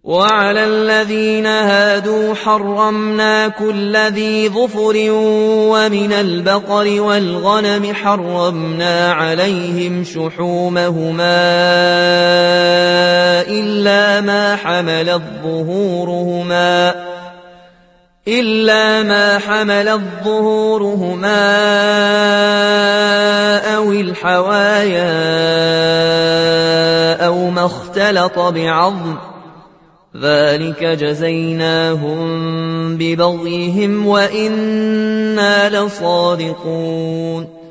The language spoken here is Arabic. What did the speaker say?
وعلى الذين هادوا حرمنا كل ذي ظفر ومن البقر والغنم حرمنا عليهم شحومهما إلا ما حملت ظهورهما أو الحوايا أو ما اختلط بعظم ذلك جزيناهم ببغيهم وإنا لصادقون